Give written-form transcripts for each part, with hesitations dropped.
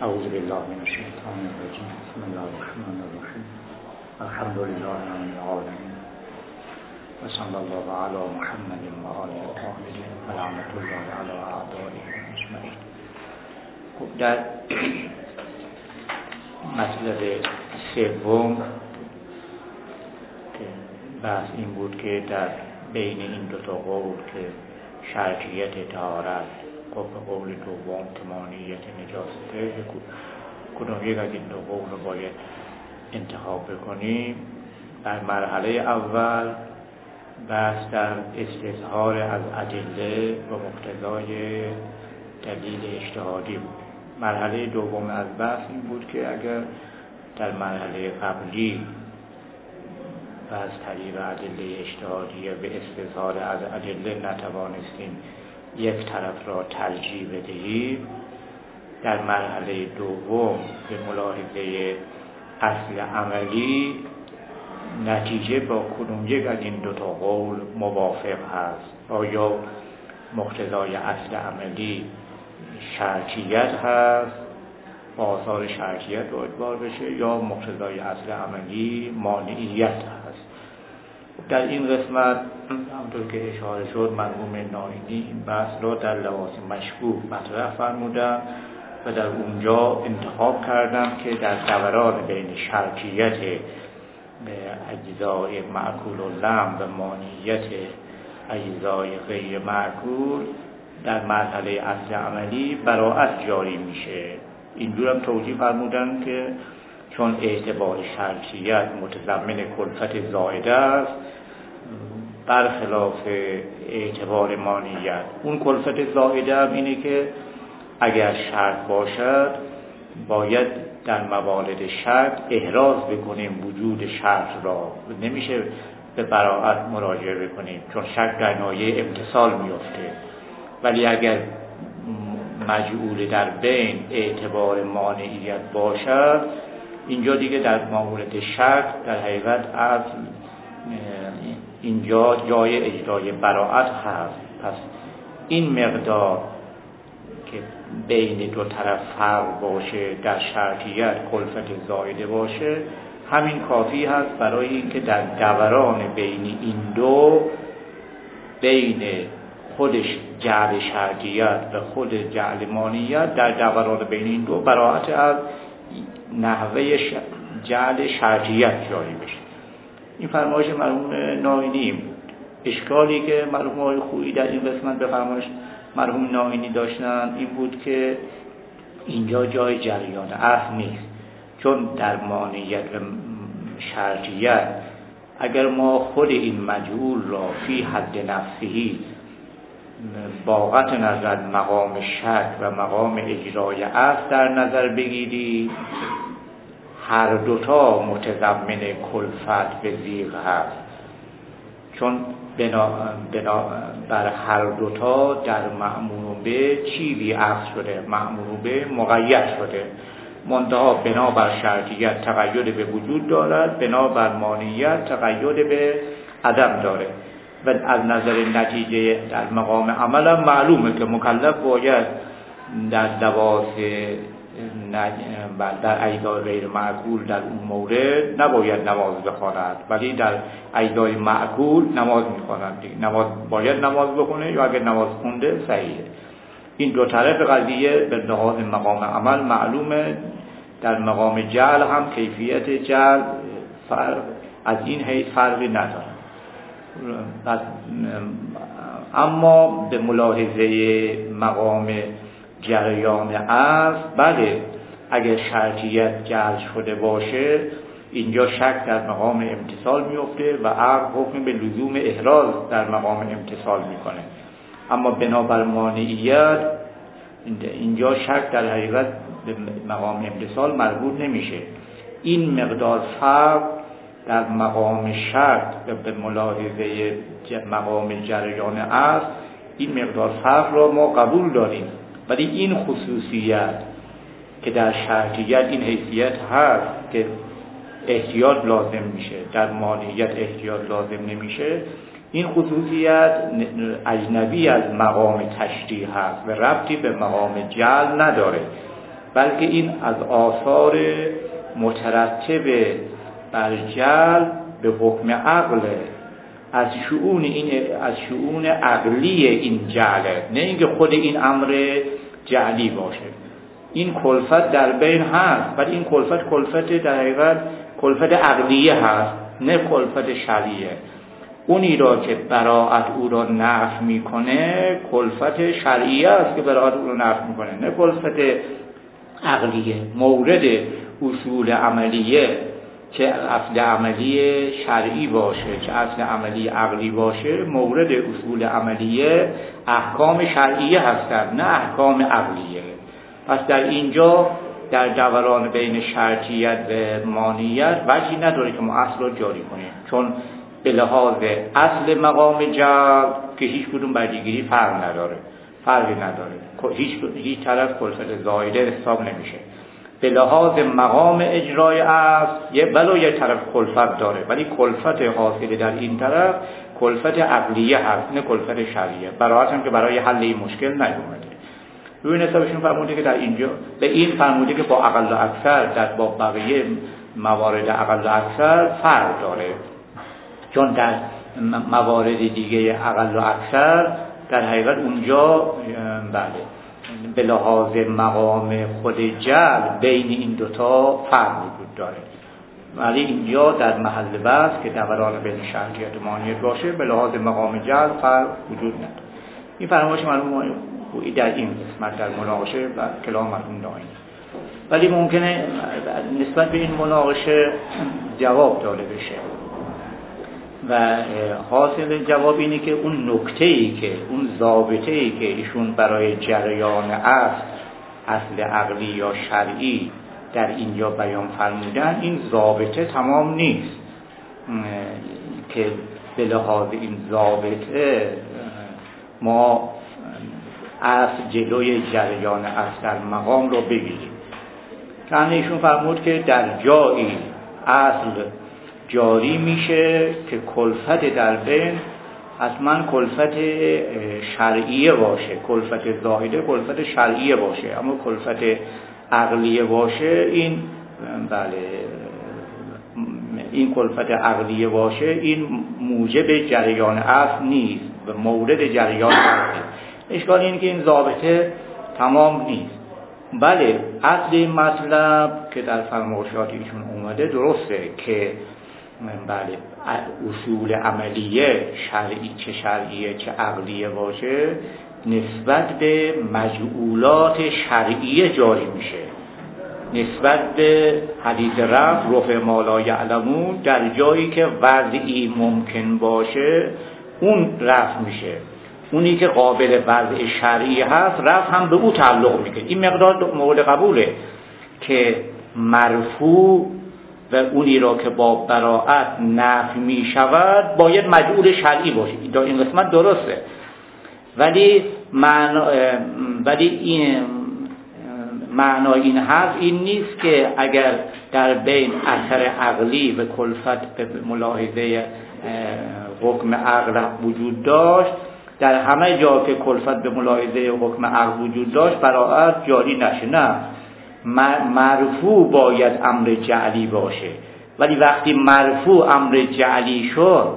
اعوذ بالله من الشیطان الرجیم. بسم الله الرحمن الرحیم. الحمد لله رب العالمین و صلی الله علی محمد و آله الطاهرین و لعنت الله علی اعدائه اجمعین. خب در مطلب سوم که بحث این بود که در بین این دو تا قول که شرطیت طهارت و قول دوم که مانعیت نجاسته، کدوم یک از این دو قول رو باید انتخاب بکنیم. در مرحله اول بحث در استظهار از ادله و مقتضای دلیل اجتهادی بود. مرحله دوم از بحث این بود که اگر در مرحله قبلی و از طریق ادله اجتهادیه به استظهار از ادله نتوانستیم یک طرف را ترجیح بدهیم، در مرحله دوم به ملاحظه اصل عملی نتیجه با کدوم یک از این دو تا قول موافق هست. آیا مقتضای اصل عملی شرطیت هست، با آثار شرطیت اعتبار بشه، یا مقتضای اصل عملی مانعیت هست. در این قسمت همونطور که اشاره شد مرحوم نائینی این بحث را در لواظ مشکوک مطرح فرمودن و در اونجا انتخاب کردم که در دوران بین شرطیت اجزای معقول و لم و مانعیت اجزای غیر معقول در مرحله اصل عملی براءت جاری میشه. اینجور هم توضیح فرمودن که چون اعتبار شرطیت متضمن کلفت زائده است برخلاف اعتبار مانعیت. اون کلفت زائده هم اینه که اگر شرط باشد باید در موارد شرط احراز بکنیم وجود شرط را، نمیشه به براءت مراجعه بکنیم چون شرط در نایه امتثال میفته. ولی اگر مجعول در بین اعتبار مانعیت باشد اینجا دیگه در مورد شرط در حقیقت اصل اینجا جای اجرای براءت هست. پس این مقدار که بین دو طرف فرق باشه در شرطیت کلفت زائده باشه همین کافی هست برای اینکه در دوران بین این دو بین خودش جعل شرطیت و خود جعل مانعیت در دوران بین این دو براءت از نحوه جعل شرطیت جاری بشه. این فرمایش مرحوم نائینی بود. اشکالی که مرحوم آقای خویی در این قسمت به فرمایش مرحوم نائینی داشتن این بود که اینجا جای جریان اصل نیست، چون در مانعیت و شرطیت اگر ما خود این مجعول را فی حد نفسهی با قطع نظر مقام شک و مقام اجرای اصل در نظر بگیریم هر دوتا متضمن کلفت به زیغ هست، چون بر هر دوتا در مأمور به چیزی اخذ شده، مأمور به مقید شده، منتها بنابر شرطیت تقید به وجود دارد، بنابر مانعیت تقید به عدم داره. و از نظر نتیجه در مقام عمل هم معلومه که مکلف باید در لواظ در اجزای غیر معقول در اون مورد نباید نماز بخواند، ولی در اجزای معقول نماز میخواند. نماز باید نماز بخونه یا اگر نماز خونده صحیحه. این دو طرف قضیه به لحاظ مقام عمل معلومه. در مقام جعل هم کیفیت جعل از این حیث فرقی نداره. اما به ملاحظه مقام جریان اصل بله اگر شرطیت جعل شده باشه اینجا شک در مقام امتثال میفته و عقل حکم به لزوم احراز در مقام امتثال میکنه. اما بنابر مانعیت اینجا شک در حقیقت به مقام امتثال مربوط نمیشه. این مقدار فرق در مقام شرط و به ملاحظه مقام جریان اصل این مقدار فرق را ما قبول داریم، ولی این خصوصیت که در شرطیت این حیثیت هست که احتیاط لازم میشه، در مانعیت احتیاط لازم نمیشه، این خصوصیت اجنبی از مقام تشریح هست و ربطی به مقام جعل نداره. بلکه این از آثار مترتب بر جلب به حکم عقل، از شؤون عقلی این جعله، نه اینکه خود این امر جعلی باشه. این کلفت در بین هست، ولی این کلفت در حقیقت کلفت عقلیه هست، نه کلفت شرعیه. اونی را که براءت او را نفی میکنه کلفت شرعیه است که براءت او را نفی میکنه، نه کلفت عقلیه. مورد اصول عملیه که اصل عملی شرعی باشه که اصل عملی عقلی باشه، مورد اصول عملیه احکام شرعیه هستند، نه احکام عقلیه. پس در اینجا در دوران بین شرطیت و مانیت وجهی نداره که ما اصل رو جاری کنیم، چون به لحاظ اصل مقام جلب که هیچ کدوم بر دیگری فرقی نداره، هیچ طرف کلفت زایده حساب نمیشه. به لحاظ مقام اجرای اصل ولو یک طرف کلفت داره، ولی کلفت حاصل در این طرف کلفت عقلیه هست، نه کلفت شرعیه. براحت هم که برای حل این مشکل نیومده. روی حسابشون فرموده که در اینجا به این فرموده که با اقل و اکثر با بقیه موارد اقل و اکثر فرق داره، چون در موارد دیگه اقل و اکثر در حقیقت اونجا به لحاظ مقام خود جلب بین این دوتا فرق وجود داره، ولی اینجا در محل بحث که دوران بین شرطیت و مانیت باشه به لحاظ مقام جلب فرق وجود نداره. این فرمایش معلومه در این قسمت در مناقشه و کلام مرحوم دائمی، ولی ممکنه نسبت به این مناقشه جواب داده بشه و حاصل جواب اینه که اون نکته‌ای که اون ضابطه‌ای که ایشون برای جریان اصل عقلی یا شرعی در اینجا بیان فرمودن، این ضابطه تمام نیست که به لحاظ این ضابطه ما اصل جلوی جریان اصل در مقام رو بگیریم. که ایشون فرمود که در جایی اصل جاری میشه که کلفت در بین اصلا کلفت شرعیه باشه، کلفت زاهده کلفت شرعیه باشه، اما کلفت عقلیه باشه این کلفت عقلیه باشه این موجب جریان اصل نیست و مورد جریان اصل. اشکال اینه که این ضابطه تمام نیست. بله اصل این مطلب که در فرمایشات ایشون اومده درسته که بله اصول عملیه چه شرعیه چه عقلیه باشه نسبت به مجعولات شرعیه جاری میشه، نسبت به حدیث رفع ما لا یعلمون در جایی که وضعی ممکن باشه اون رفع میشه، اونی که قابل وضع شرعی هست رفع هم به او تعلق میکنه. این مقدار مورد قبوله که مرفوع و اونی را که با براءت نفی می شود باید مجعول شرعی باشه. در این قسمت درسته، ولی این معنای این حرف این نیست که اگر در بین اثر عقلی و کلفت به ملاحظه حکم عقل وجود داشت، در همه جا که کلفت به ملاحظه حکم عقل وجود داشت براءت جاری نشه. نه، مرفوع باید امر جعلی باشه، ولی وقتی مرفوع امر جعلی شد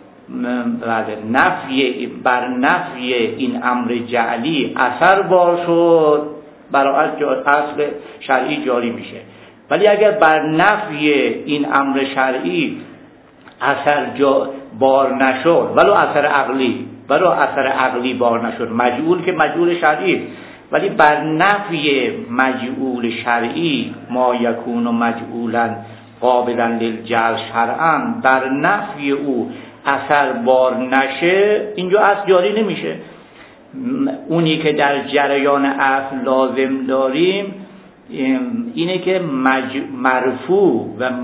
بر نفی این امر جعلی اثر بار شد براءت اصل شرعی جاری میشه. ولی اگر بر نفی این امر شرعی اثر بار نشد ولو اثر عقلی بار نشد، مجعول که مجعول شرعی، ولی بر نفی مجعول شرعی ما یکون مجعولا قابلا للجعل شرعا، بر نفی او اثر بار نشه اینجا اصل جاری نمیشه. اونی که در جریان اصل لازم داریم اینه که مرفوع و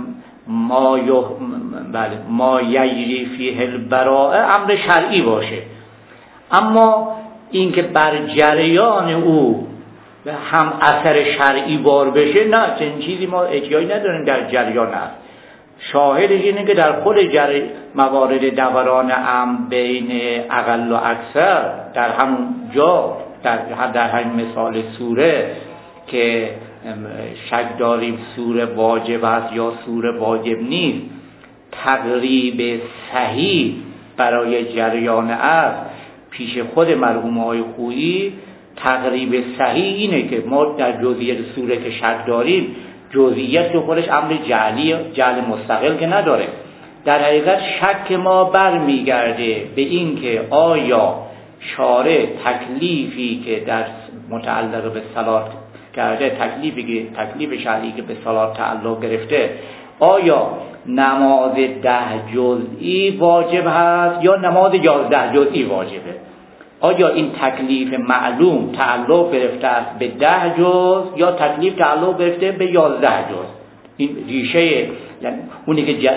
ما یجری فیه البراءه امر شرعی باشه، اما اینکه بر جریان او هم اثر شرعی بار بشه نه، چنین چیزی ما احتیاج نداریم در جریان است. شاهدش اینه که در خود موارد دوران امر بین اقل و اکثر در همون جا در همین مثال سوره که شک داریم سوره واجب است یا سوره واجب نیست، تقریب صحیح برای جریان است پیش خود مرحوم‌های خویی. تقریب صحیح اینه که ما در جزئیات سوره که شک داریم، جزئیات که خودش امر جعل مستقل که نداره، در حقیقت شک ما برمیگرده به این که آیا شارع تکلیفی که در متعلق به صلات کرده، تکلیف شرعی که به صلات تعلق گرفته، آیا نماز 10 جزئی واجب هست یا نماز 11 جزئی واجبه؟ آیا این تکلیف معلوم تعلق گرفته است به 10 جز یا تکلیف تعلق گرفته به 11 جز؟ این ریشه، اونی که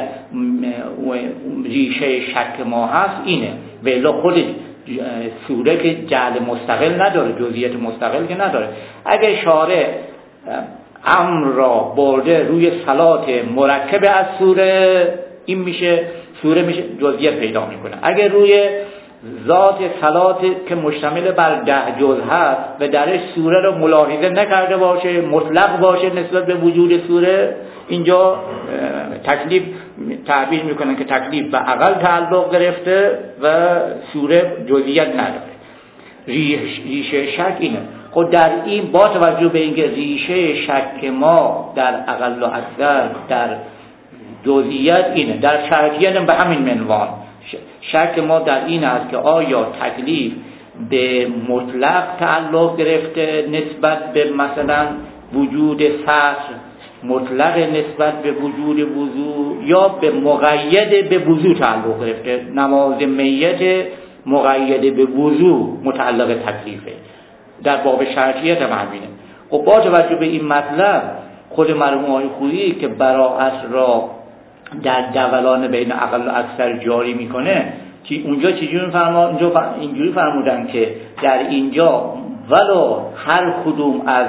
ریشه شک ما هست اینه. ولی خود سوره که جعل مستقل نداره، جزئیات مستقل که نداره. اگه شارع امر را برده روی صلات مرکب از سوره، این میشه سوره میشه جزئیات پیدا میکنه. اگه روی ذات صلات که مشتمل بر 10 جز هست و درش سوره رو ملاحظه نکرده باشه، مطلق باشه نسبت به وجود سوره، اینجا تکلیف تعبیر میکنن که تکلیف به عقل تعلق گرفته و سوره جزئیات نداره. ریشه شک اینه. خود در این با توجه به اینکه ریشه شک ما در اقل و اکثر در جزئیات اینه، در شرطیات به همین منوان شک ما در این است که آیا تکلیف به مطلق تعلق گرفته نسبت به مثلا وجود فصل، مطلق نسبت به وجود وضو، یا به مقید به وضو تعلق گرفته. نماز میت مقید به وضو متعلق تکلیفه. در باب شرطیت هم همینه. خب با توجه به این مطلب خود مرحوم‌های خویی که براءت را در دولان بین اقل و اکثر جاری میکنه، که اونجا چجوری اینجوری فرمودن که در اینجا ولو هر کدوم از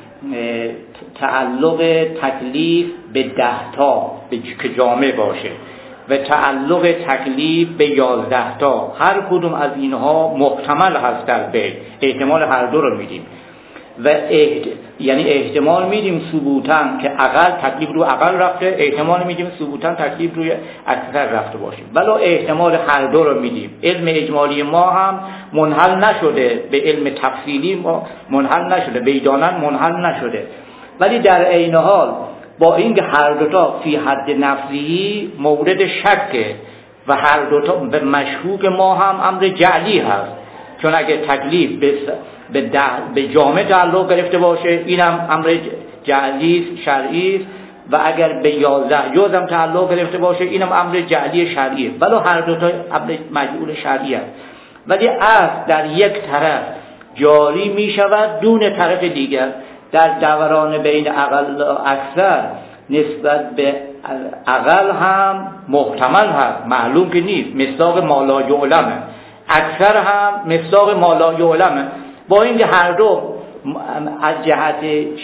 تعلق تکلیف به 10 تا که جامع باشه و تعلق تکلیف به 11 تا، هر کدوم از اینها محتمل هست در بین، احتمال هر دو رو میدیم و یعنی احتمال میدیم ثبوتاً که اقل تکلیف رو اقل رفته، احتمال میدیم ثبوتاً تکلیف روی اکثر رفته باشه، ولی احتمال هر دو رو میدیم. علم اجمالی ما هم منحل نشده به علم تفصیلی، ما منحل نشده، بیدانن منحل نشده، ولی در عین حال با اینکه هر دوتا فی حد نفسی مورد شکه و هر دوتا به مشکوک ما هم امر جعلی هست، چون اگه تکلیف به جامع تعلق گرفته باشه اینم امر جعلی شرعی، و اگر به 11 جز هم تعلق گرفته باشه اینم امر جعلی شرعیه، ولی هر دوتا امر مجعول شرعی است. ولی اصل در یک طرف جاری می شود دون طرف دیگر. در دوران بین اقل و اکثر نسبت به اقل هم محتمل هست، معلوم که نیست، مصداق ما لا یعلمه. اکثر هم مصداق ما لا یعلمه. با اینکه هر دو از جهت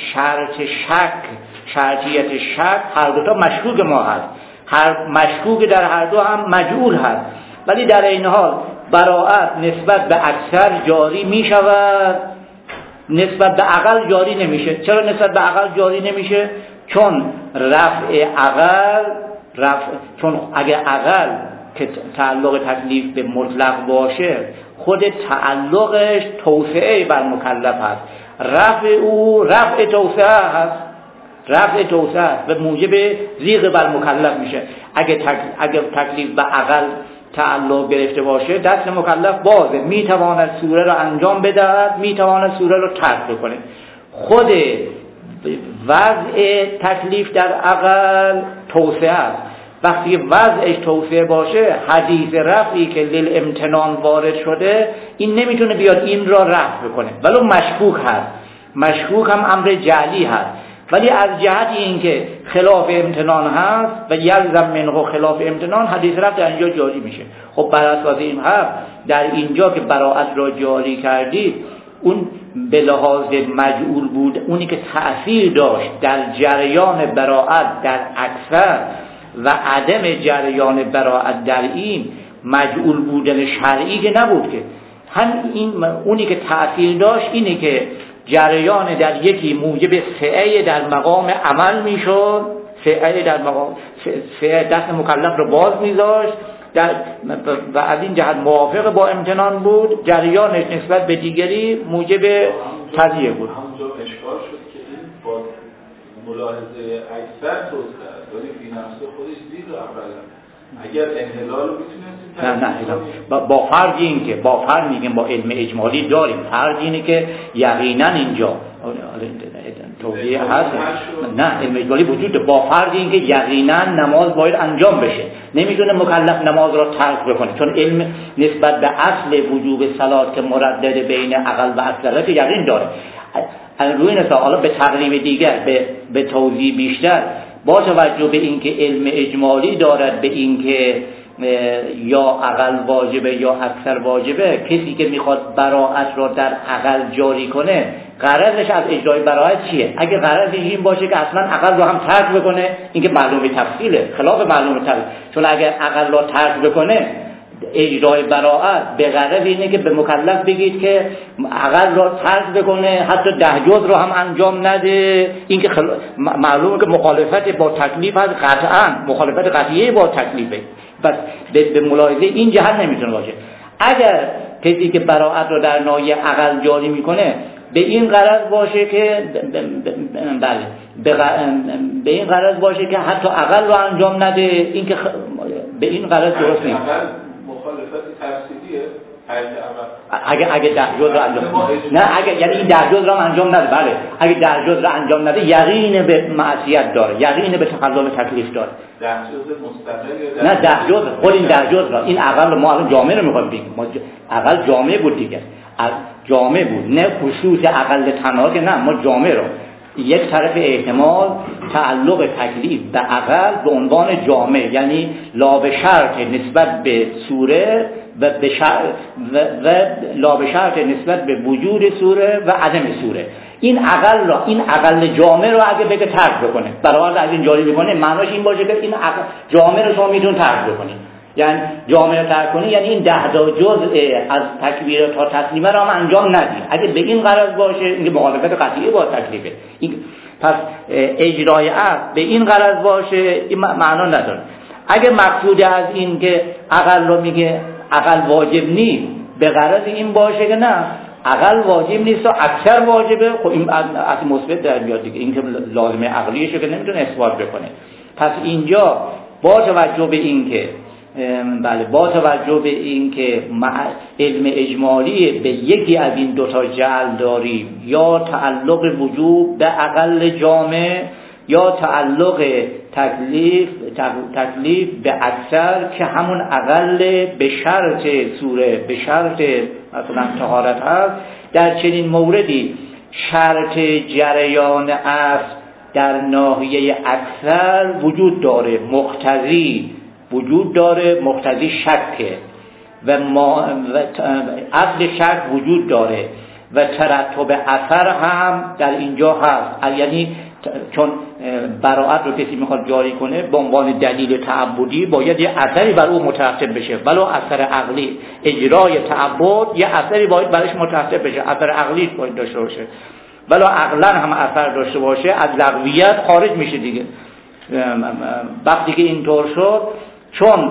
شرطیت شک هر دو تا مشکوک ما هست، هر مشکوک در هر دو هم مجعول هست، ولی در این حال براءت نسبت به اکثر جاری می شود، نسبت به اقل جاری نمیشه. چرا نسبت به اقل جاری نمیشه؟ چون چون اگر اقل که تعلق تکلیف به مطلق باشه، خود تعلقش توسعه بر مکلف هست، رفع توسعه هست، رفع توسعه هست و موجب ضیق بر مکلف میشه. اگر تکلیف به اقل تعلق گرفته باشه، دست مکلف بازه، میتواند سوره رو انجام بدهد، میتواند سوره رو ترک بکنه. خود وضع تکلیف در اقل توسعه است. وقتی وضعش توسعه باشه، حدیث رفعی که للامتنان وارد شده این نمیتونه بیاد این را رفع بکنه، ولو مشکوک هست. مشکوک هم امر جعلی هست، ولی از جهت اینکه خلاف امتنان هست و یلزم منه خلاف امتنان، حدیث رفع در اینجا جاری میشه. خب بر اساس این حرف در اینجا که براءت را جاری کردید، اون به لحاظ مجعول بود، اونی که تأثیر داشت در جریان براءت در اکثر و عدم جریان براءت در این مجعول بودن شرعی که نبود، که هم این اونی که تأثیر داشت اینه که جریان در یکی موجب سعی در مقام عمل میشد، سعی در مقام سعی دست مکلف رو باز میذاشت و از این جهت موافق با امتنان بود، جریانش نسبت به دیگری موجب تضییع بود. همونجا اشکال شد که این با ملاحظه اکثر توسعه ولی فی نفس خودش دید اولا اگر انحلال رو میتونستیم نه با فرض این که با فرض میگیم با علم اجمالی داریم، فرض اینه که یقینا اینجا توضیح هست، نه علم اجمالی وجود داره، با فرض این که یقینا نماز باید انجام بشه، نمیتونه مکلف نماز را ترک بکنه، چون علم نسبت به اصل وجوب صلات که مردد بین عقل و اکثریت یقین داره. روی این حساب حالا به تقریب دیگر به توضیح بیشتر با توجه به اینکه علم اجمالی دارد به اینکه یا عقل واجبه یا اکثر واجبه، کسی که میخواد براءت را در عقل جاری کنه غرضش از اجرای براءت چیه؟ اگه غرضش این باشه که اصلا عقل رو هم ترک بکنه، اینکه معلومه تفصیله، خلاف معلومه تفصیل، چون اگر عقل را ترک بکنه اجرای براءت به غرض اینه که به مکلف بگید که عقل را ترک بکنه، حتی 10 جز رو هم انجام نده، این که معلومه که مخالفت با تکلیف هست، قطعا مخالفت قطعیه با تکلیفه، بس به ملاحظه این جهت نمیتونه باشه. اگر کسی که براءت رو در ناحیه عقل جاری میکنه به این غرض باشه که به این غرض باشه که حتی عقل رو انجام نده، این که به این غرض درست نیست. مخالفت تفصیلیه اگه 10 جز رو انجام نه، اگه یعنی این 10 جز رو انجام نده، بله اگه 10 جز رو انجام نده یقین به معصیت داره، یقین به تخلف تکلیف داره. 10 جز مستقل نه 10 جز خود این 10 جز را، این عقل رو ما الان جامع رو می‌خوایم بگیم، ما عقل جامع بود دیگه، جامع بود، نه خصوص عقل تنها که نه، ما جامع رو یک طرف احتمال تعلق تکلیف به عقل به عنوان جامع، یعنی لا به شرط نسبت به سوره و لا به شرط نسبت به وجود سوره و عدم سوره. این عقل جامع رو اگه بگه ترک بکنه، برای از این جاری بکنه، معناش این باشه که این عقل جامع رو شما میتون ترک بکنید، یعنی جامع رو ترک کنی یعنی این 10 جزء از تکبیر تا تسلیمه رو هم انجام ندی. اگه به این غرض باشه این مخالفت قطعی با تکلیفه، پس اجرای عقل به این غرض باشه این معنا نداره. اگه مقصود از این که عقل رو میگه عقل واجب نیست به غرض این باشه که نه عقل واجب نیست و اکثر واجبه، خب این از مثبت در میاد دیگه، این که لازمه عقلیشه که نمیتونه اثبات بکنه. پس اینجا با توجه به این که با توجه به این که علم اجمالی به یکی از این دوتا جعل داریم، یا تعلق وجوب به عقل جامع یا تعلق تکلیف به اکثر که همون عقل به شرط سوره، به شرط مثلا طهارت هست، در چنین موردی شرط جریان اصل در ناحیه اکثر وجود داره، مقتضی وجود داره، مقتضی شکه و اصل شک وجود داره و ترتب اثر هم در اینجا هست، یعنی چون براءت رو کسی میخواد جاری کنه به عنوان دلیل تعبدی باید یه اثری بر او مترتب بشه، ولو اثر عقلی، اجرای تعبد یه اثری باید برش مترتب بشه، اثر عقلی باید داشته باشه، ولو عقلا هم اثر داشته باشه از لغویت خارج میشه دیگه. وقتی که اینطور شد چون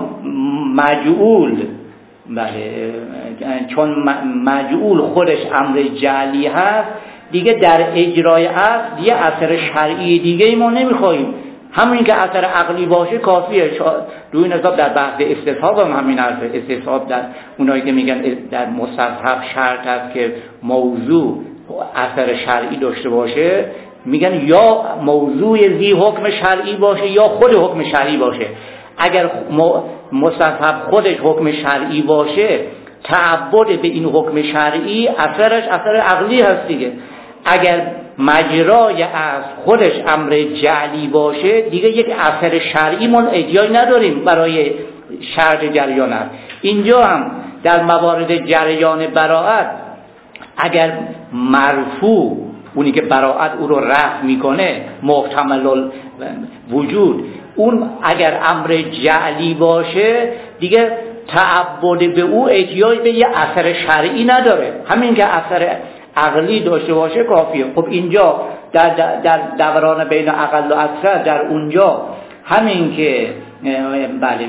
مجعول خودش امر جعلی هست دیگه، در اجرای اصل یه اثر شرعی دیگه ما نمیخوایم، همین که اثر عقلی باشه کافیه. روی این حساب در بحث استصحاب هم همین حرفه، استصحاب در اونایی که میگن در مستصحب شرط است که موضوع اثر شرعی داشته باشه، میگن یا موضوع ذی حکم شرعی باشه یا خود حکم شرعی باشه. اگر مستصحب خودش حکم شرعی باشه، تعبد به این حکم شرعی اثرش اثر عقلی هست دیگه. اگر مجرای از خودش امر جعلی باشه دیگه یک اثر شرعی ما احتیاج نداریم برای شرط جریان است. اینجا هم در موارد جریان براءت اگر مرفوع، اونی که براءت او رو رفع میکنه، محتمل وجود، اون اگر امر جعلی باشه دیگه تعبد به او احتیاج به یه اثر شرعی نداره. همین که اثر عقلی داشته باشه کافیه. خب اینجا در دوران بین اقل و اکثر، در اونجا همین که بله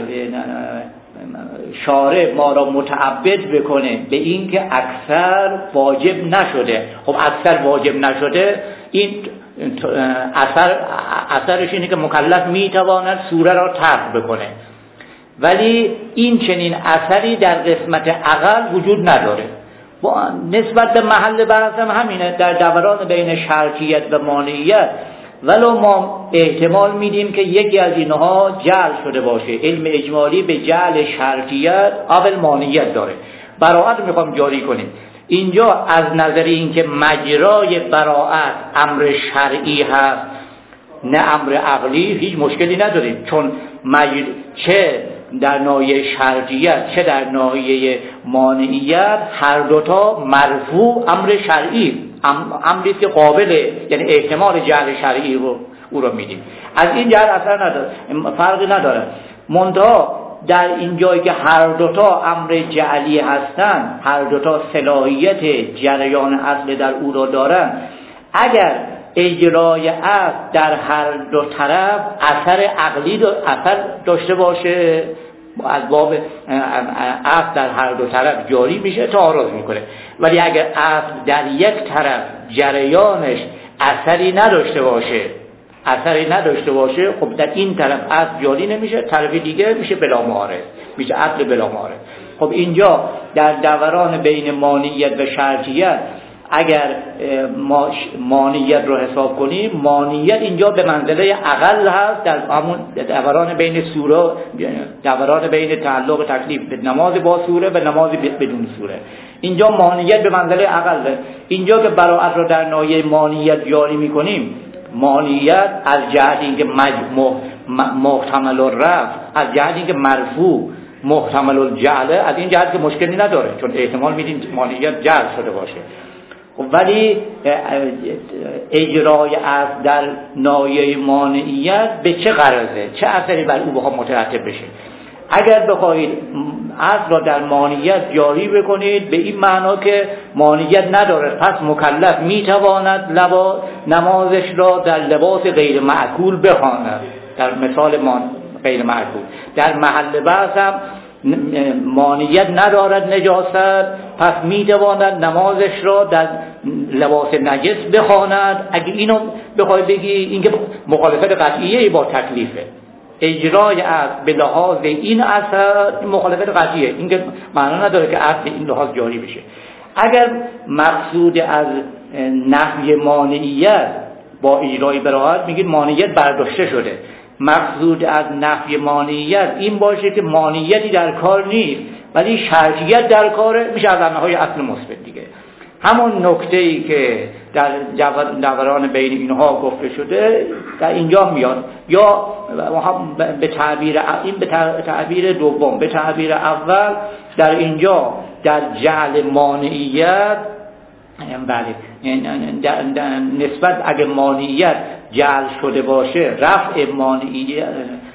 شارع ما را متعبد بکنه به این که اکثر واجب نشده. خب اکثر واجب نشده، این اثرش اینه که مکلف میتواند سوره را ترک بکنه، ولی این چنین اثری در قسمت اقل وجود نداره. نسبت به محل بحث هم همینه، در دوران بین شرطیت و مانعیت، ولو ما احتمال میدیم که یکی از اینها جعل شده باشه. علم اجمالی به جعل شرطیت اول مانعیت داره. براءت میخوام جاری کنیم اینجا از نظر اینکه مجرای براءت امر شرعی هست نه امر عقلی، هیچ مشکلی نداریم، چون چه در ناحیه شرعیت چه در ناحیه مانعیت هر دوتا مرفوع امر شرعی، امری که قابله، یعنی احتمال جعل شرعی رو او رو میدیم. از این جهت اثر نداره، فرقی نداره. منتها در این جایی که هر دوتا امر جعلی هستن، هر دوتا صلاحیت جریان اصل در او را دارن، اگر اجرای اصل در هر دو طرف اثر عقلی اثر داشته باشه، از باب اصل در هر دو طرف جاری میشه، تعارض میکنه. ولی اگر اصل در یک طرف جریانش اثری نداشته باشه، خب در این طرف اصل جاری نمیشه، طرف دیگه میشه بلا معارض، میشه اصل بلا معارض. خب اینجا در دوران بین مانعیت و شرطیت اگر ما مانعیت رو حساب کنیم، مانعیت اینجا به منزله اقل هست در همون دوران بین سوره، دوران بین تعلق تکلیف به نماز با سوره و نماز بدون سوره. اینجا مانعیت به منزله اقله. اینجا که براءت رو در ناحیه مانعیت جاری میکنیم، مانعیت از جهت اینکه محتمل الرفع، از جهت اینکه مرفوع محتمل الجعل، از این جهت که مشکلی نداره، چون احتمال میدیم مانعیت جعل شده باشه. ولی اجرای اصل در ناحیه مانعیت به چه غرضه، چه اثری بر او بخواد مترتب بشه؟ اگر بخواهید اصل را در مانعیت جاری بکنید به این معنا که مانعیت نداره، پس مکلف میتواند نمازش را در لباس غیر معقول بخواند، در مثال غیر معقول. در محل بحث هم مانعیت ندارد نجاست، پس میتواند نمازش را در لباس نجس بخواند. اگه اینو بخوای بگی این که مخالفت قطعیه با تکلیفه، اجرای اصل به لحاظ این اثر مخالفت قطعیه، این که معنا نداره که اصل این لحاظ جاری بشه. اگر مقصود از نفی مانعیت با اجرای براءت میگید مانعیت برداشته شده، مقصود از نفی مانعیت این باشه که مانعیتی در کار نیست ولی شرطیت در کاره، میشه از انواع اصل مثبت دیگه. همون نکته‌ای که در دوران بین اینها گفته شده در اینجا میاد، یا به تعبیر این به تعبیر دوم، به تعبیر اول در اینجا در جعل مانعیت، بله نسبت اگه مانعیت جعل شده باشه، رفع مانعیت،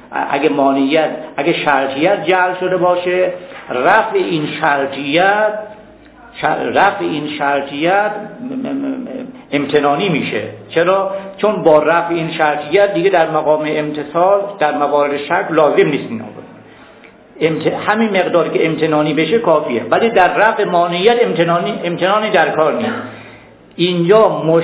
اگه شرطیت جعل شده باشه، رفع این شرطیت امتنانی میشه. چرا؟ چون با رفع این شرطیت دیگه در مقام امتصال در موارد شک لازم نیست همین مقداری که امتنانی بشه کافیه، ولی در رفع مانعیت امتنانی در کار نیست. اینجا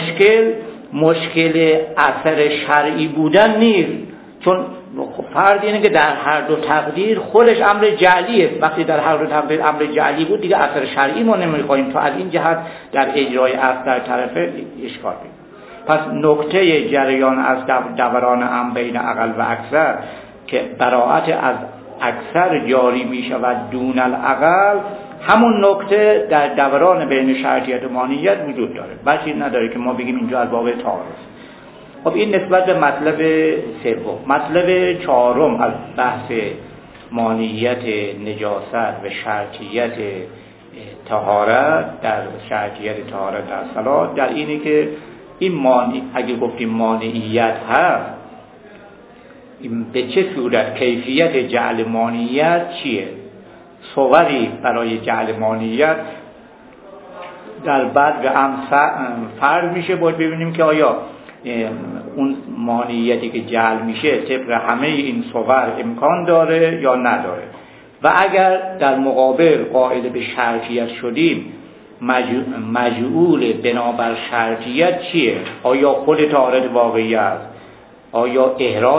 مشکل اثر شرعی بودن نیست، چون فرض اینه که در هر دو تقدیر خودش امر جعلیه. وقتی در هر دو تقدیر امر جعلی بود دیگه اثر شرعی ما نمیخوایم، تو از این جهت در اجرای اصل در طرف اشکال بید. پس نکته جریان از دوران امر بین اقل و اکثر که براءت از اکثر جاری می شود دون الاقل، همون نکته در دوران بین شرطیت و مانعیت وجود داره. بحثی نداره که ما بگیم اینجا از باب تعارض. خب این نسبت به مطلب سوم. مطلب چهارم از بحث مانعیت نجاست و شرطیت طهارت در شرطیت طهارت در صلات در اینه که این اگه گفتیم مانعیت هست، به چه صورت کیفیت جعل مانعیت چیه؟ صوری برای جعل مانعیت در بد و ام فرض میشه. باید ببینیم که آیا اون مانعیتی که جعل میشه طبق همه این صور امکان داره یا نداره، و اگر در مقابل قائل به شرطیت شدیم مجعول بنابر شرطیت چیه؟ آیا خود طهارت واقعی است؟ آیا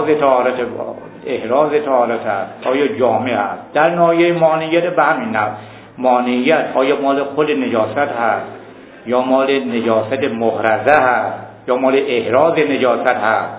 احراز طهارت است؟ آیا جامع است؟ در ناحیه مانعیت به همین نحو مانعیت آیا مال خود نجاست هست یا مال نجاست محرزه هست یا مال احراز نجاست هست؟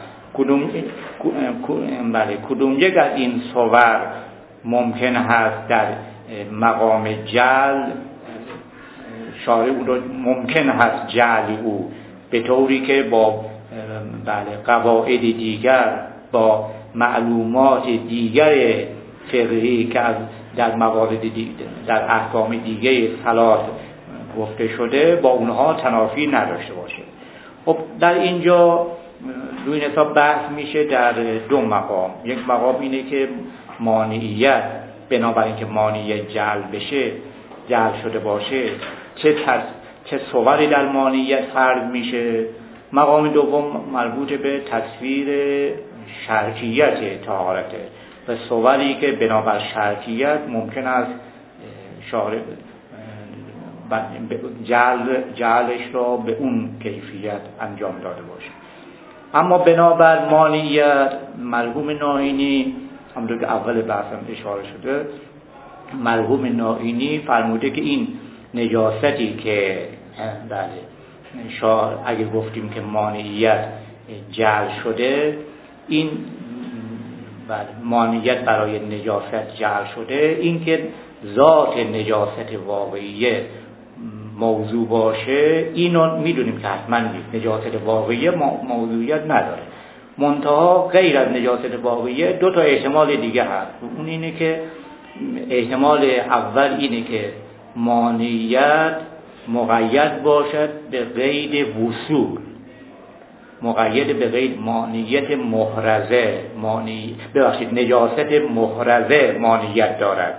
کدوم یک از این صور ممکن هست در مقام جعل شارع اون رو ممکن هست جعل او به طوری که با قواعد دیگر، با معلومات دیگر فقهی که در موارد دیگر در احکام دیگه صلات گفته شده با اونها تنافی نداشته باشه. خب در اینجا روی این حساب بحث میشه در دو مقام. یک مقام اینه که مانعیت بنابراین که مانعیت جعل بشه، جعل شده باشه، چه صوری در مانعیت فرض میشه. مقام دوم مربوط به تصویر شرطیت طهارته و صوری که بنابر شرطیت ممکن است شارع جعلش را به اون کیفیت انجام داده باشه. اما بنابر مانعیت مرحوم نائینی همونطور که اول بحثم اشاره شده، مرحوم نائینی فرموده که این نجاستی که اگه گفتیم که مانعیت جعل شده، این مانعیت برای نجاست جعل شده، این که ذات نجاست واقعیه موضوع باشه، اینو میدونیم که حتما نجاست واقعیه موضوعیت نداره. منتها غیر از نجاست واقعیه دو تا احتمال دیگه هست. اون اینه که احتمال اول اینه که مانعیت مقید باشد به قید وصول، مقید به قید مانعیت محرزه، نجاست محرزه مانعیت دارد،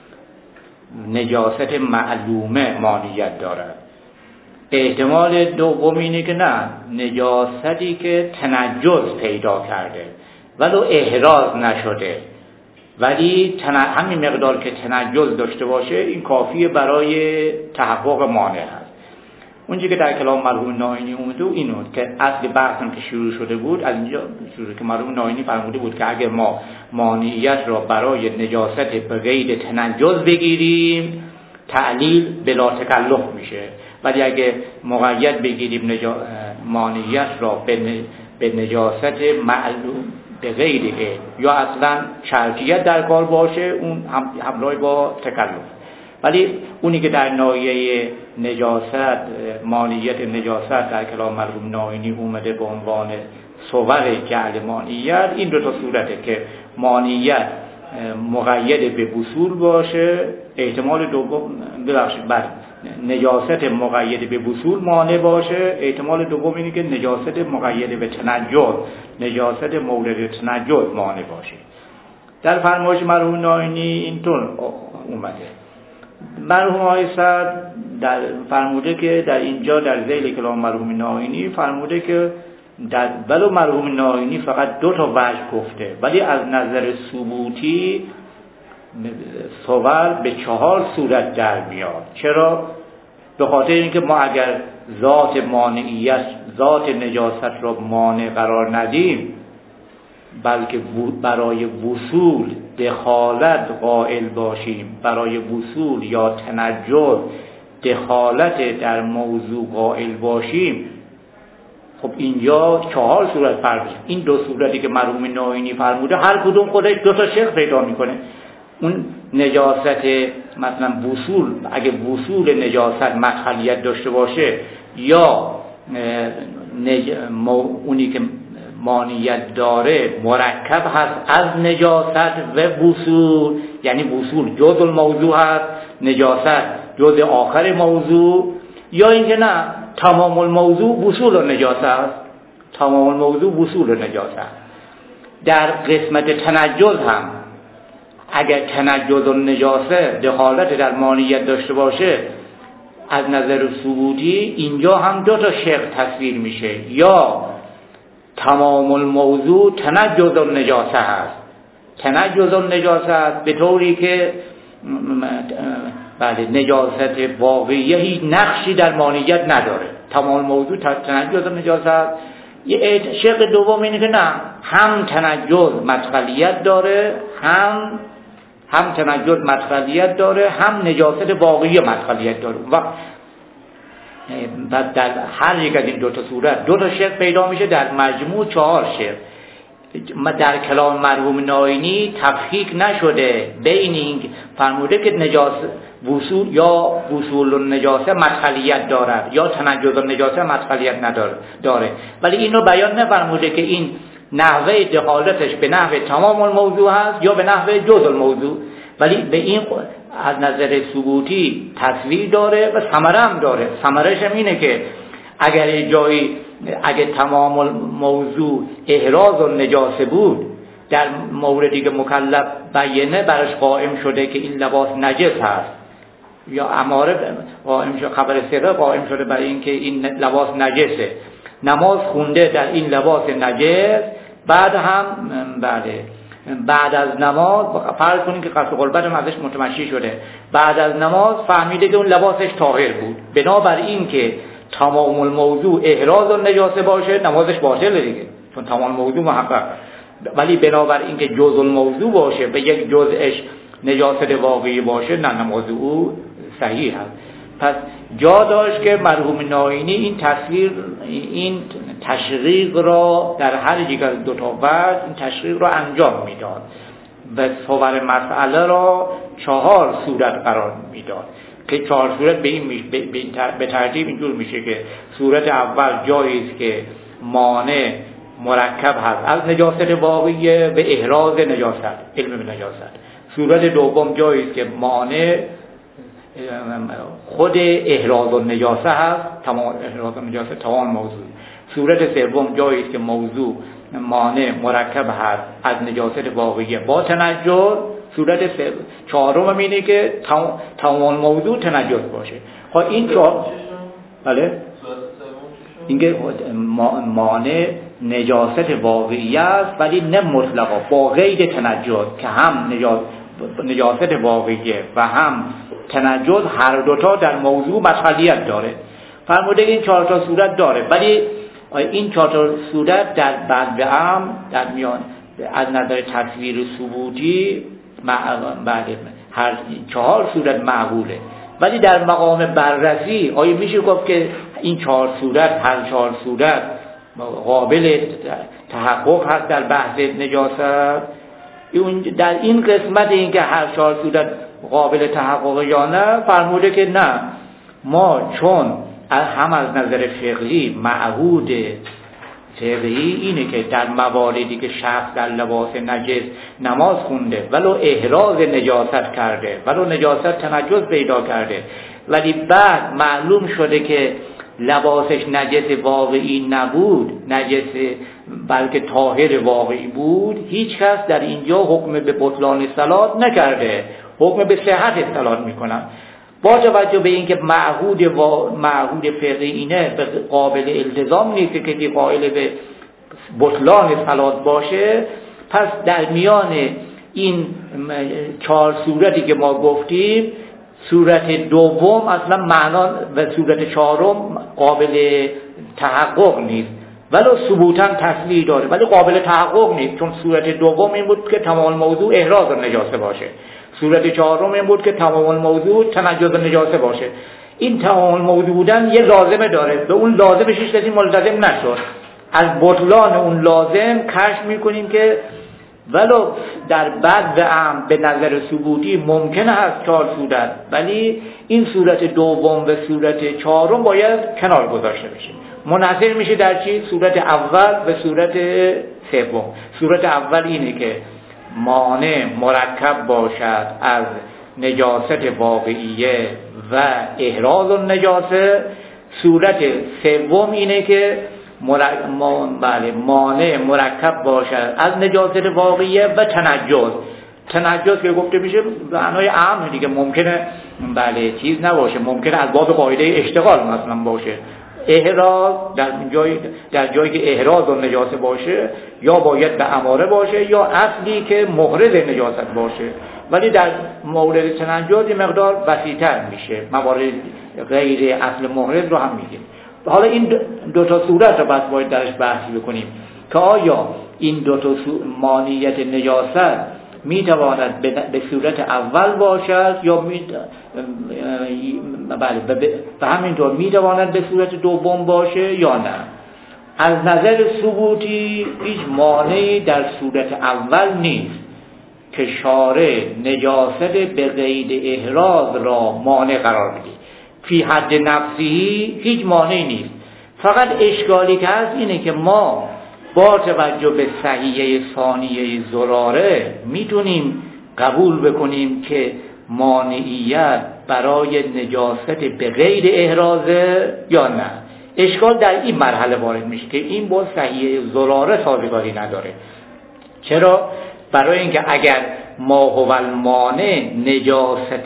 نجاست معلومه مانعیت دارد. احتمال دوم اینه که نه، نجاستی که تنجس پیدا کرده ولو احراز نشده، ولی همین مقدار که تنجس داشته باشه این کافیه برای تحقق مانع هست. اونجایی که در کلام مرحوم نائینی اومده اینو که اصل بحثم که شروع شده بود، از اینجا شروع که مرحوم نائینی فرموده بود که اگر ما مانعیت را برای نجاست به قید تنجس بگیریم تعلیل بلا تکلف میشه، ولی اگه مقید بگیریم مانعیت را به نجاست معلوم به غیر یا اصلا شرطیت در کار باشه، اون همراه با تکلف. ولی اونی که در ناحیه نجاست، مانعیت نجاست در کلام مرحوم نائینی اومده به عنوان صور جعل مانعیت، این دو تا صورته که مانعیت مقید به وصول باشه، احتمال دوم بر نجاست مقید به وصول مانع باشه، احتمال دوم اینه که نجاست مقید به تنجس، نجاست مورد تنجس مانع باشه. در فرمایش مرحوم نائینی اینطور اومده. مرحوم آقای صدر در فرموده که در اینجا در ذیل کلام مرحوم نائینی فرموده که ولو مرحوم نائینی فقط دو تا وجه گفته، ولی از نظر ثبوتی صور به 4 صورت در میاد. چرا؟ به خاطر اینکه ما اگر ذات مانعیت، ذات نجاست را مانع قرار ندیم، بلکه برای وصول دخالت قائل باشیم، برای وصول یا تنجس دخالت در موضوع قائل باشیم، خب اینجا 4 صورت فرض. این دو صورتی که مرحوم نائینی فرموده هر کدوم خودش دو تا شق پیدا میکنه. اون نجاست مثلا وصول، اگه وصول نجاست مدخلیت داشته باشه، یا اونی که مانعیت داره مرکب هست از نجاست و وصول، یعنی وصول جزء الموضوع هست، نجاست جزء آخر موضوع، یا اینکه نه تمام الموضوع وصول و نجاست است، تمام الموضوع وصول و نجاست است. در قسمت تنجس هم اگر تنجس و نجاست دخالت در مانعیت داشته باشه، از نظر ثبوتی اینجا هم دو تا شق تصویر میشه، یا تمام الموضوع تنجز النجاسه هست، تنجز النجاسه به طوری که بله نجاست واقعیه هیچ نقشی در مانعیت نداره، تمام الموضوع تنجز النجاسه. یه شق دوم اینه که نه، هم تنجز مدخلیت داره، هم تنجز مدخلیت داره، هم نجاست واقعی مدخلیت داره. و در هر یک از این دو تا صورت دو تا شق پیدا میشه، در مجموع 4 شق. در کلام مرحوم ناینی تفکیک نشده بین این فرموده که نجاست وصول یا وصول النجاسه مدخلیت دارد یا تنجز النجاسه مدخلیت داره، ولی اینو بیان نفرموده که این نحوه دخالتش به نحوه تمام الموضوع هست یا به نحوه جزء الموضوع، ولی به این از نظر ثبوتی تصویر داره و ثمره هم داره. ثمرش هم اینه که اگه تمام الموضوع احراز النجاسه بود، در موردی که مکلف بیانه برش قائم شده که این لباس نجس هست، یا اماره قائم شده، خبر سره قائم شده برای اینکه این لباس نجسه، نماز خونده در این لباس نجس، بعد هم بعد از نماز فرض کنید که قصد قربت هم ازش متمشی شده، بعد از نماز فهمیده که اون لباسش طاهر بود، بنابراین که تمام الموضوع احراز النجاسه باشه نمازش باطله دیگه، چون تمام الموضوع محقق. ولی بنابراین که جزء الموضوع باشه و یک جزءش نجاست واقعی باشه، نه، نماز او صحیح هست. پس جا داشت که مرحوم ناینی این تصویر، این تشریق را در هر یک از دو تا وجه این تشریق را انجام میداد و صور مسئله را 4 صورت قرار میداد که 4 صورت به ترتیب اینجور میشه که صورت اول جایی است که مانع مرکب هست از نجاست واقعیه به احراز نجاست، علم به نجاست. صورت دوم جایی است که مانع خود احراز النجاسه هست، تمام احراز النجاسه تمام موضوع. صورت سوم جایی است که موضوع مانع مرکب هست از نجاست واقعیه با تنجس. صورت چهارم اینه که تمام موضوع تنجس باشه. خب این بله اینکه مانع نجاست واقعی است ولی نه مطلقا، با قید تنجس که هم نجاست واقعیه و هم تنجس هر دوتا در موضوع مدخلیت داره. فرموده این 4 تا صورت داره، ولی این 4 تا صورت در بعد هم در میان از نظر تصویر ثبوتی بعد هر 4 صورت معقوله، ولی در مقام بررسی آیا میشه گفت که این 4 صورت هر 4 صورت قابل تحقق هست در بحث نجاست؟ در این قسمت این که هر 4 صورت قابل تحقق یا نه، فرموده که نه، ما چون هم از نظر فقهی معهود فقهی اینه که در مواردی که شخص در لباس نجس نماز خونده ولو احراز نجاست کرده، ولو نجاست تنجس پیدا کرده، ولی بعد معلوم شده که لباسش نجس واقعی نبود، نجس بلکه طاهر واقعی بود، هیچ کس در اینجا حکم به بطلان صلات نکرده، حکم به صحت صلات میکنن. با توجه به اینکه معهود فقهی اینه قابل التزام نیست که کسی قائل به بطلان صلات باشه، پس در میان این 4 صورتی که ما گفتیم، صورت دوم اصلا معنا و صورت 4 قابل تحقق نیست، ولو ثبوتا تصویر داره ولی قابل تحقق نیست، چون صورت دوم این بود که تمام موضوع احراز النجاسه باشه، صورت 4 این بود که تمام موضوع تنجس النجاسه باشه. این تمام موضوع بودن یه لازمه داره، به اون لازمش هیچ کسی ملتزم نشد. از بطلان اون لازم کشف میکنیم که ولو در بعد به نظر ثبوتی ممکن هست 4 صورت، ولی این صورت دوم و صورت 4 باید کنار گذاشته بشه. منحصر میشه در چی؟ صورت اول و صورت سوم. صورت اول اینه که مانع مرکب باشد از نجاست واقعیه و احراز النجاسه. صورت سوم اینه که مانع مرکب باشد از نجاست واقعیه و تنجس. تنجس که گفته میشه معنای عام دیگه، ممکنه بله چیز نباشه، ممکنه از باب قاعده اشتغال مثلا باشه. احراز در جایی که احراز و نجاسه باشه یا باید به اماره باشه یا اصلی که محرز نجاست باشه، ولی در مورد تنجس یه مقدار وسیع‌تر میشه، موارد غیر اصل محرز رو هم میگیم. حالا این دو تا صورت رو باید درش بحثی بکنیم که آیا این دو تا مانعیت نجاست میتواند به صورت اول باشد یا به همینطور میتواند به صورت دوم باشه یا نه. از نظر ثبوتی هیچ مانعی در صورت اول نیست که شارع نجاست به قید احراز را مانع قرار بده. فی حد نفسی هیچ مانعی نیست، فقط اشکالی که هست اینه که ما با توجه به صحیحه ثانیه زراره میتونیم قبول بکنیم که مانعیت برای نجاست به غیر احرازه یا نه. اشکال در این مرحله وارد میشه که این با صحیحه زراره سازگاری نداره. چرا؟ برای اینکه اگر ما هو المانع نجاست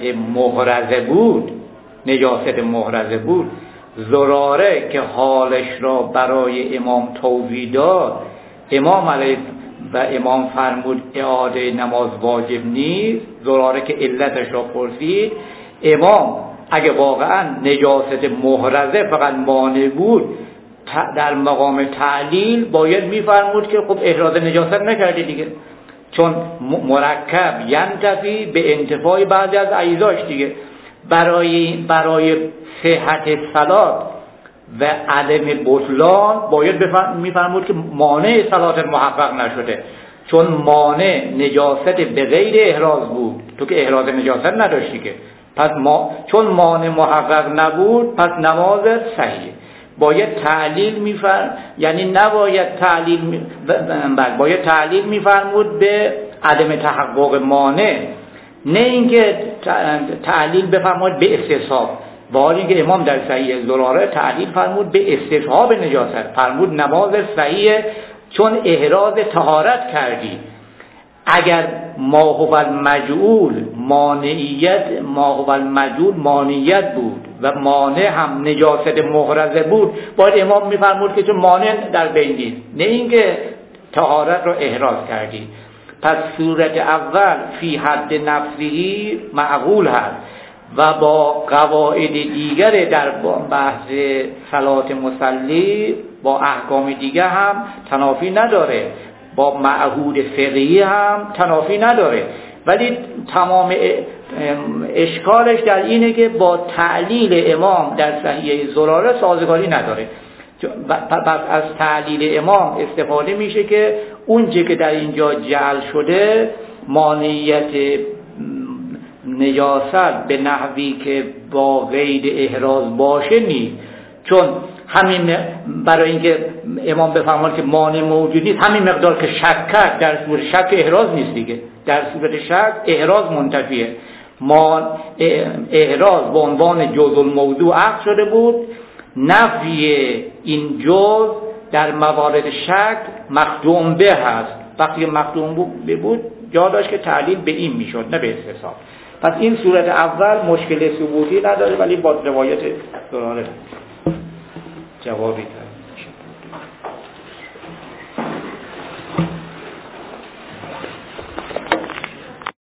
محرزه بود، زراره که حالش را برای امام توضیح داد، امام علیه و امام فرمود اعاده نماز واجب نیست، زراره که علتش را پرسید، امام اگه واقعا نجاست محرزه فقط مانع بود در مقام تعلیل باید میفرمود که خب احراز نجاست نکردی دیگه، چون مرکب ینتفی به انتفاع بعضی از اجزاش دیگه. برای صحت صلات و عدم بطلان باید میفرمود که مانع صلات محقق نشده، چون مانع نجاست به غیر احراز بود، تو که احراز نجاست نداشتی که، پس چون مانع محقق نبود پس نمازت صحیحه. باید تعلیل یعنی نباید باید تعلیل میفرمود به عدم تحقق مانع، نه اینکه تعلیل بفرمود به استصحاب. با حالی که امام در صحیح زراره تعلیل فرمود به استصحاب نجاست، فرمود نماز صحیح چون احراز طهارت کردی. اگر ما هو المجعول مانعیت بود و مانع هم نجاست محرزه بود، باید امام میفرمود که چون مانع در بین نیست، نه اینکه طهارت رو احراز کردی. پس صورت اول فی حد نفسی معقول هست و با قواعد دیگر در بحث صلات مصلی با احکام دیگر هم تنافی نداره، با معهود فقهی هم تنافی نداره، ولی تمام اشکالش در اینه که با تعلیل امام در صحیح زراره سازگاری نداره. پس از تعلیل امام استفاده میشه که اونچه که در اینجا جعل شده مانعیت نجاست به نحوی که با قید احراز باشه نیست، چون همین برای اینکه امام بفرماید که مانع موجود نیست، همین مقدار که شک کرد در صورت شک احراز نیست دیگه، در صورت شک احراز منتفیه. احراز به عنوان جزء الموضوع عقد شده بود، نفی این جزء در موارد شک مخدوم به هست. وقتی مخدوم بود جا داشت که تعلیل به این میشد نه به استصحاب. پس این صورت اول مشکل ثبوتی نداره، ولی با روایت زراره جوابی کرد.